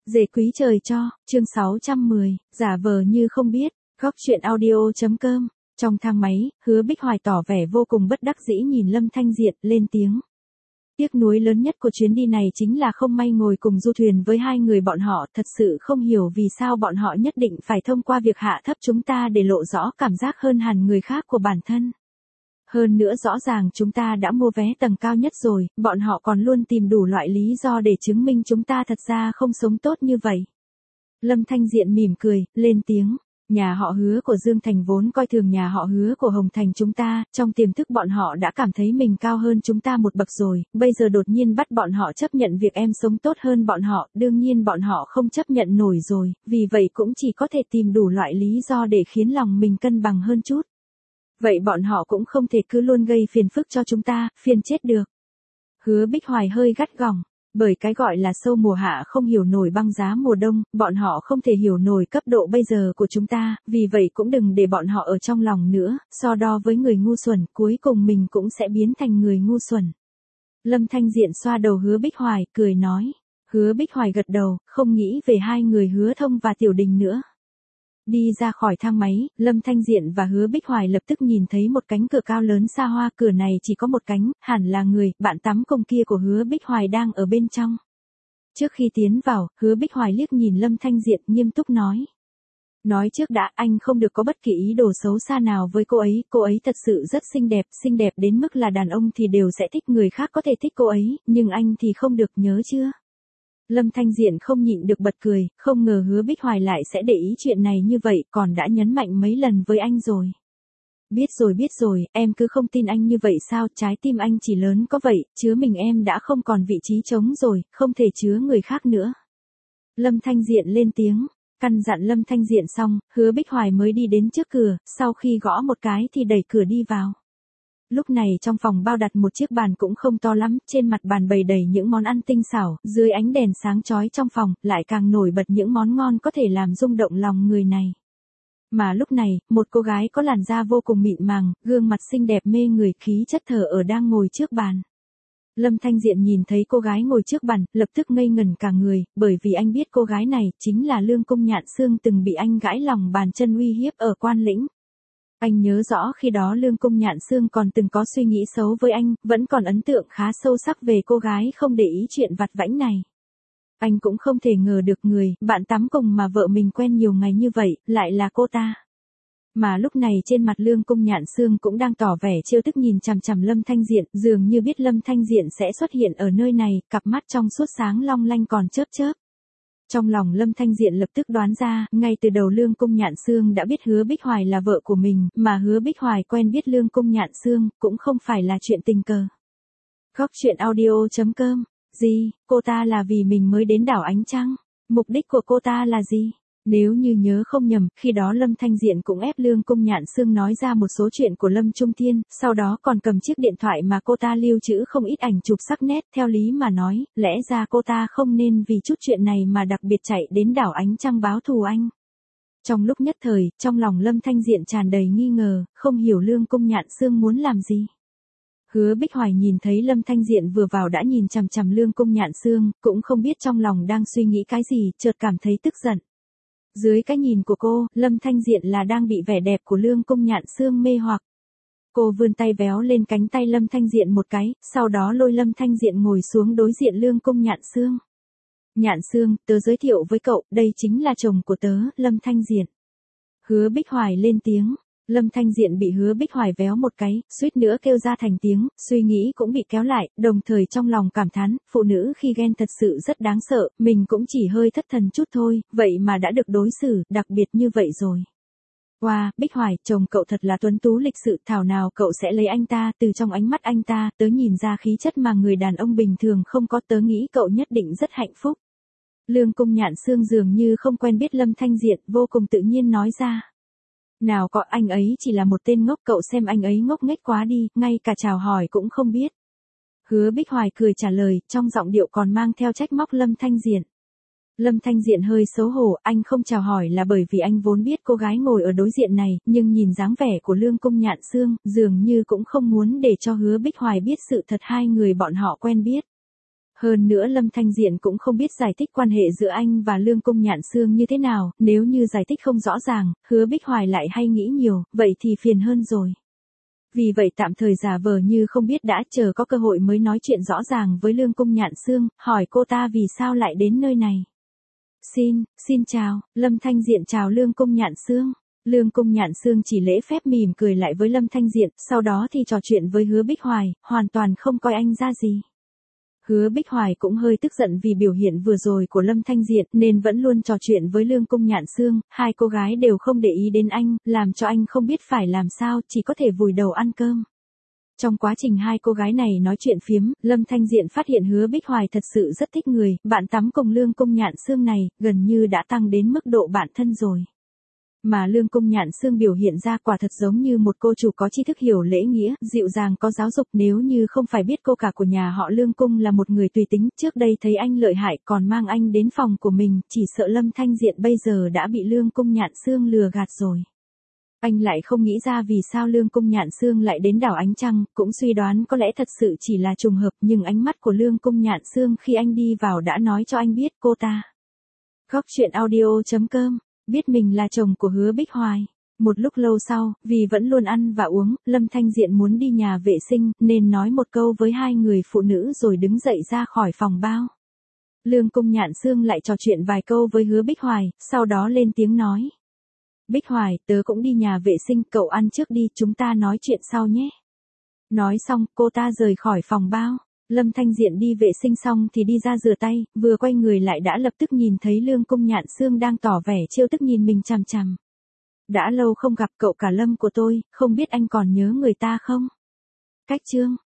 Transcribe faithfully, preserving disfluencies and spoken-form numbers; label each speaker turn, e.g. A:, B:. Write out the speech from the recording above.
A: Dề quý trời cho, chương sáu trăm mười, giả vờ như không biết, góc chuyện audio.com. Trong thang máy, Hứa Bích Hoài tỏ vẻ vô cùng bất đắc dĩ nhìn Lâm Thanh Diện, lên tiếng. Tiếc nuối lớn nhất của chuyến đi này chính là không may ngồi cùng du thuyền với hai người bọn họ, thật sự không hiểu vì sao bọn họ nhất định phải thông qua việc hạ thấp chúng ta để lộ rõ cảm giác hơn hẳn người khác của bản thân. Hơn nữa rõ ràng chúng ta đã mua vé tầng cao nhất rồi, bọn họ còn luôn tìm đủ loại lý do để chứng minh chúng ta thật ra không sống tốt như vậy. Lâm Thanh Diện mỉm cười, lên tiếng. Nhà họ Hứa của Dương Thành vốn coi thường nhà họ Hứa của Hồng Thành chúng ta, trong tiềm thức bọn họ đã cảm thấy mình cao hơn chúng ta một bậc rồi, bây giờ đột nhiên bắt bọn họ chấp nhận việc em sống tốt hơn bọn họ, đương nhiên bọn họ không chấp nhận nổi rồi, vì vậy cũng chỉ có thể tìm đủ loại lý do để khiến lòng mình cân bằng hơn chút. Vậy bọn họ cũng không thể cứ luôn gây phiền phức cho chúng ta, phiền chết được. Hứa Bích Hoài hơi gắt gỏng. Bởi cái gọi là sâu mùa hạ không hiểu nổi băng giá mùa đông, bọn họ không thể hiểu nổi cấp độ bây giờ của chúng ta, vì vậy cũng đừng để bọn họ ở trong lòng nữa, so đo với người ngu xuẩn, cuối cùng mình cũng sẽ biến thành người ngu xuẩn. Lâm Thanh Diện xoa đầu Hứa Bích Hoài, cười nói. Hứa Bích Hoài gật đầu, không nghĩ về hai người Hứa Thông và Tiểu Đình nữa. Đi ra khỏi thang máy, Lâm Thanh Diện và Hứa Bích Hoài lập tức nhìn thấy một cánh cửa cao lớn xa hoa, cửa này chỉ có một cánh, hẳn là người, bạn tắm công kia của Hứa Bích Hoài đang ở bên trong. Trước khi tiến vào, Hứa Bích Hoài liếc nhìn Lâm Thanh Diện, nghiêm túc nói. Nói trước đã, anh không được có bất kỳ ý đồ xấu xa nào với cô ấy, cô ấy thật sự rất xinh đẹp, xinh đẹp đến mức là đàn ông thì đều sẽ thích, người khác có thể thích cô ấy, nhưng anh thì không được, nhớ chưa? Lâm Thanh Diện không nhịn được bật cười, không ngờ Hứa Bích Hoài lại sẽ để ý chuyện này như vậy, còn đã nhấn mạnh mấy lần với anh rồi. Biết rồi biết rồi, em cứ không tin anh như vậy sao, trái tim anh chỉ lớn có vậy, chứa mình em đã không còn vị trí trống rồi, không thể chứa người khác nữa. Lâm Thanh Diện lên tiếng, căn dặn Lâm Thanh Diện xong, Hứa Bích Hoài mới đi đến trước cửa, sau khi gõ một cái thì đẩy cửa đi vào. Lúc này trong phòng bao đặt một chiếc bàn cũng không to lắm, trên mặt bàn bày đầy những món ăn tinh xảo, dưới ánh đèn sáng chói trong phòng, lại càng nổi bật những món ngon có thể làm rung động lòng người này. Mà lúc này, một cô gái có làn da vô cùng mịn màng, gương mặt xinh đẹp mê người, khí chất thờ ở đang ngồi trước bàn. Lâm Thanh Diện nhìn thấy cô gái ngồi trước bàn, lập tức ngây ngẩn cả người, bởi vì anh biết cô gái này chính là Lương Cung Nhạn Xương từng bị anh gãi lòng bàn chân uy hiếp ở Quan Lĩnh. Anh nhớ rõ khi đó Lương Cung Nhạn Xương còn từng có suy nghĩ xấu với anh, vẫn còn ấn tượng khá sâu sắc về cô gái không để ý chuyện vặt vãnh này. Anh cũng không thể ngờ được người, bạn tắm cùng mà vợ mình quen nhiều ngày như vậy, lại là cô ta. Mà lúc này trên mặt Lương Cung Nhạn Xương cũng đang tỏ vẻ trêu tức nhìn chằm chằm Lâm Thanh Diện, dường như biết Lâm Thanh Diện sẽ xuất hiện ở nơi này, cặp mắt trong suốt sáng long lanh còn chớp chớp. Trong lòng Lâm Thanh Diện lập tức đoán ra, ngay từ đầu Lương Cung Nhạn Xương đã biết Hứa Bích Hoài là vợ của mình, mà Hứa Bích Hoài quen biết Lương Cung Nhạn Xương, cũng không phải là chuyện tình cờ. Góc chuyện audio.com. Gì, cô ta là vì mình mới đến đảo Ánh Trăng? Mục đích của cô ta là gì? Nếu như nhớ không nhầm, khi đó Lâm Thanh Diện cũng ép Lương Cung Nhạn Xương nói ra một số chuyện của Lâm Trung Thiên, sau đó còn cầm chiếc điện thoại mà cô ta lưu trữ không ít ảnh chụp sắc nét, theo lý mà nói, lẽ ra cô ta không nên vì chút chuyện này mà đặc biệt chạy đến đảo Ánh Trăng báo thù anh. Trong lúc nhất thời, trong lòng Lâm Thanh Diện tràn đầy nghi ngờ, không hiểu Lương Cung Nhạn Xương muốn làm gì. Hứa Bích Hoài nhìn thấy Lâm Thanh Diện vừa vào đã nhìn chằm chằm Lương Cung Nhạn Xương, cũng không biết trong lòng đang suy nghĩ cái gì, chợt cảm thấy tức giận. Dưới cái nhìn của cô, Lâm Thanh Diện là đang bị vẻ đẹp của Lương Cung Nhạn Xương mê hoặc. Cô vươn tay véo lên cánh tay Lâm Thanh Diện một cái, sau đó lôi Lâm Thanh Diện ngồi xuống đối diện Lương Cung Nhạn Xương. Nhạn Xương, tớ giới thiệu với cậu, đây chính là chồng của tớ, Lâm Thanh Diện. Hứa Bích Hoài lên tiếng. Lâm Thanh Diện bị Hứa Bích Hoài véo một cái, suýt nữa kêu ra thành tiếng, suy nghĩ cũng bị kéo lại, đồng thời trong lòng cảm thán, phụ nữ khi ghen thật sự rất đáng sợ, mình cũng chỉ hơi thất thần chút thôi, vậy mà đã được đối xử, đặc biệt như vậy rồi. Wow, Bích Hoài, chồng cậu thật là tuấn tú lịch sự, thảo nào cậu sẽ lấy anh ta, từ trong ánh mắt anh ta, tớ nhìn ra khí chất mà người đàn ông bình thường không có, tớ nghĩ cậu nhất định rất hạnh phúc. Lương Cung Nhạn Xương dường như không quen biết Lâm Thanh Diện, vô cùng tự nhiên nói ra. Nào có, anh ấy chỉ là một tên ngốc, cậu xem anh ấy ngốc nghếch quá đi, ngay cả chào hỏi cũng không biết. Hứa Bích Hoài cười trả lời, trong giọng điệu còn mang theo trách móc Lâm Thanh Diện. Lâm Thanh Diện hơi xấu hổ, anh không chào hỏi là bởi vì anh vốn biết cô gái ngồi ở đối diện này, nhưng nhìn dáng vẻ của Lương Cung Nhạn Xương, dường như cũng không muốn để cho Hứa Bích Hoài biết sự thật hai người bọn họ quen biết. Hơn nữa Lâm Thanh Diện cũng không biết giải thích quan hệ giữa anh và Lương Cung Nhạn Xương như thế nào, nếu như giải thích không rõ ràng, Hứa Bích Hoài lại hay nghĩ nhiều, vậy thì phiền hơn rồi. Vì vậy tạm thời giả vờ như không biết đã, chờ có cơ hội mới nói chuyện rõ ràng với Lương Cung Nhạn Xương, hỏi cô ta vì sao lại đến nơi này. Xin, xin chào, Lâm Thanh Diện chào Lương Cung Nhạn Xương. Lương Cung Nhạn Xương chỉ lễ phép mỉm cười lại với Lâm Thanh Diện, sau đó thì trò chuyện với Hứa Bích Hoài, hoàn toàn không coi anh ra gì. Hứa Bích Hoài cũng hơi tức giận vì biểu hiện vừa rồi của Lâm Thanh Diện nên vẫn luôn trò chuyện với Lương Cung Nhạn Xương, hai cô gái đều không để ý đến anh, làm cho anh không biết phải làm sao, chỉ có thể vùi đầu ăn cơm. Trong quá trình hai cô gái này nói chuyện phiếm, Lâm Thanh Diện phát hiện Hứa Bích Hoài thật sự rất thích người, bạn tắm cùng Lương Cung Nhạn Xương này, gần như đã tăng đến mức độ bạn thân rồi. Mà Lương Cung Nhạn Xương biểu hiện ra quả thật giống như một cô chủ có tri thức hiểu lễ nghĩa, dịu dàng có giáo dục, nếu như không phải biết cô cả của nhà họ Lương Cung là một người tùy tính, trước đây thấy anh lợi hại còn mang anh đến phòng của mình, chỉ sợ Lâm Thanh Diện bây giờ đã bị Lương Cung Nhạn Xương lừa gạt rồi. Anh lại không nghĩ ra vì sao Lương Cung Nhạn Xương lại đến đảo Ánh Trăng, cũng suy đoán có lẽ thật sự chỉ là trùng hợp, nhưng ánh mắt của Lương Cung Nhạn Xương khi anh đi vào đã nói cho anh biết cô ta. Góc truyện audio chấm com biết mình là chồng của Hứa Bích Hoài. Một lúc lâu sau, vì vẫn luôn ăn và uống, Lâm Thanh Diện muốn đi nhà vệ sinh, nên nói một câu với hai người phụ nữ rồi đứng dậy ra khỏi phòng bao. Lương Cung Nhạn Xương lại trò chuyện vài câu với Hứa Bích Hoài, sau đó lên tiếng nói. Bích Hoài, tớ cũng đi nhà vệ sinh, cậu ăn trước đi, chúng ta nói chuyện sau nhé. Nói xong, cô ta rời khỏi phòng bao. Lâm Thanh Diện đi vệ sinh xong thì đi ra rửa tay, vừa quay người lại đã lập tức nhìn thấy Lương Cung Nhạn Xương đang tỏ vẻ trêu tức nhìn mình chằm chằm. Đã lâu không gặp cậu cả Lâm của tôi, không biết anh còn nhớ người ta không? Cách chương